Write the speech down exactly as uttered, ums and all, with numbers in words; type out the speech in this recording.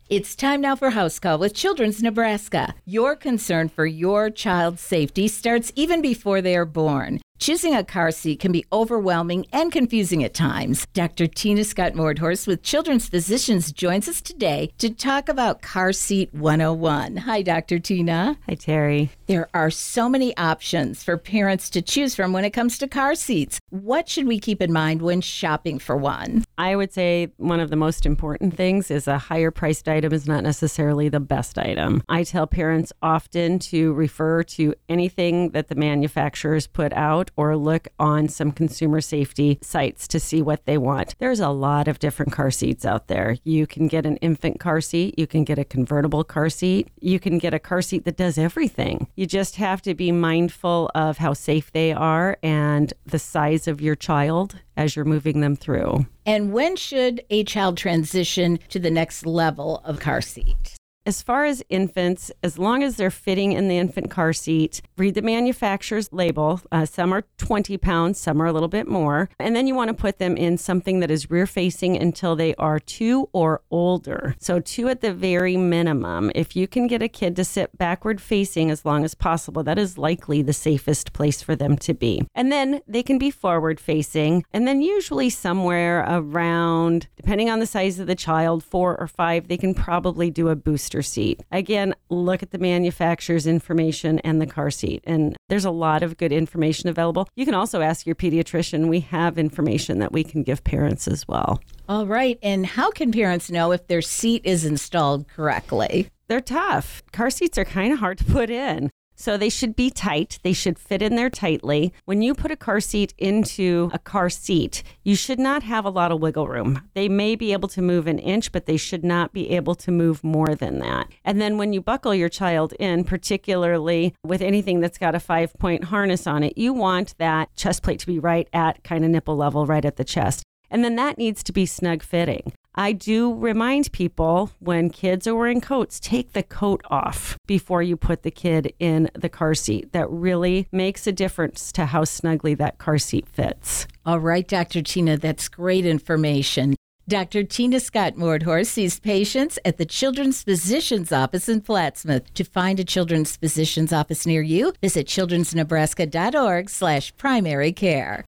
It's time now for House Call with Children's Nebraska. Your concern for your child's safety starts even before they are born. Choosing a car seat can be overwhelming and confusing at times. Doctor Tina Scott Mordhorst with Children's Physicians joins us today to talk about Car Seat one oh one. Hi, Doctor Tina. Hi, Terry. There are so many options for parents to choose from when it comes to car seats. What should we keep in mind when shopping for one? I would say one of the most important things is a higher priced item is not necessarily the best item. I tell parents often to refer to anything that the manufacturers put out or look on some consumer safety sites to see what they want. There's a lot of different car seats out there. You can get an infant car seat. You can get a convertible car seat. You can get a car seat that does everything. You just have to be mindful of how safe they are and the size of your child as you're moving them through. And when should a child transition to the next level of car seat? As far as infants, as long as they're fitting in the infant car seat, read the manufacturer's label. Uh, some are twenty pounds, some are a little bit more. And then you want to put them in something that is rear facing until they are two or older. So two at the very minimum. If you can get a kid to sit backward facing as long as possible, that is likely the safest place for them to be. And then they can be forward facing. And then usually somewhere around, depending on the size of the child, four or five, they can probably do a booster seat. Again, look at the manufacturer's information and the car seat. And there's a lot of good information available. You can also ask your pediatrician. We have information that we can give parents as well. All right. And how can parents know if their seat is installed correctly? They're tough. Car seats are kind of hard to put in. So they should be tight. They should fit in there tightly. When you put a car seat into a car seat, you should not have a lot of wiggle room. They may be able to move an inch, but they should not be able to move more than that. And then when you buckle your child in, particularly with anything that's got a five-point harness on it, you want that chest plate to be right at kind of nipple level, right at the chest. And then that needs to be snug fitting. I do remind people when kids are wearing coats, take the coat off before you put the kid in the car seat. That really makes a difference to how snugly that car seat fits. All right, Doctor Tina, that's great information. Doctor Tina Scott Mordhorst sees patients at the Children's Physicians Office in Plattsmouth. To find a Children's Physicians Office near you, visit childrensnebraska.org slash primary care.